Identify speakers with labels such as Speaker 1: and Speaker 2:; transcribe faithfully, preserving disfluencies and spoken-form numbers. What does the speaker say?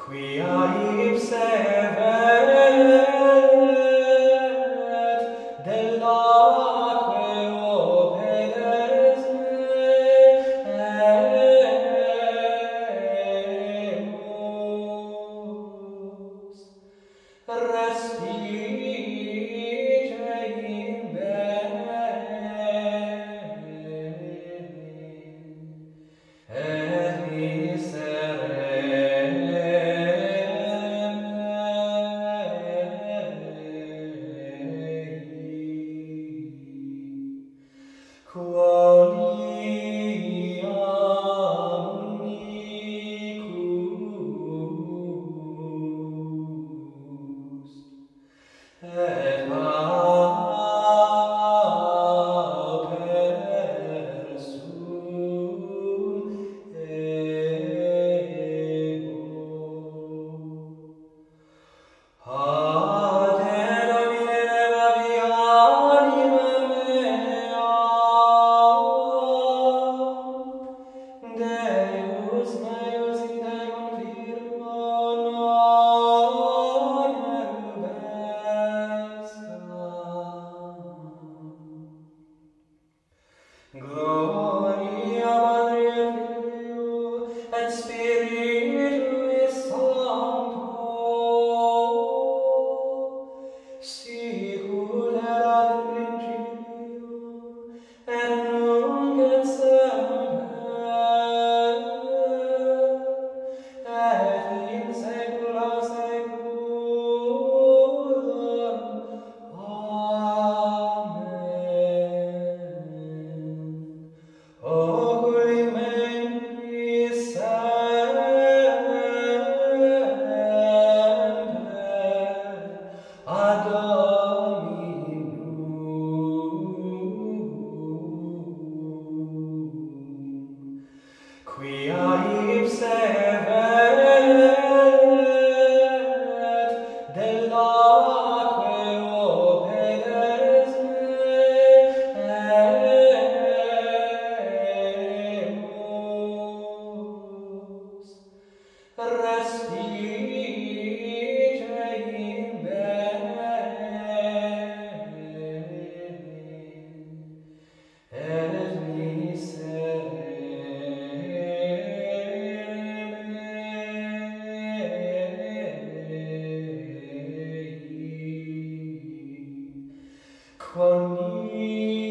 Speaker 1: Quia ipse vet dellaque opedes meus, respige in bene, et miserere quoniam unicus et paupersum ego. Ade Domine levavi animam mea, Deus meus in te confirmo non erubescam. Gloria Patri et Filio et Spiritui Sancto, sicut erat in principio et nunc et semper et in saecula saeculorum. Amen. Oculi membris semper ad Dominum, quia ipse vet dellaque opedes meus, respige in bene, et miserere mei. Quoniam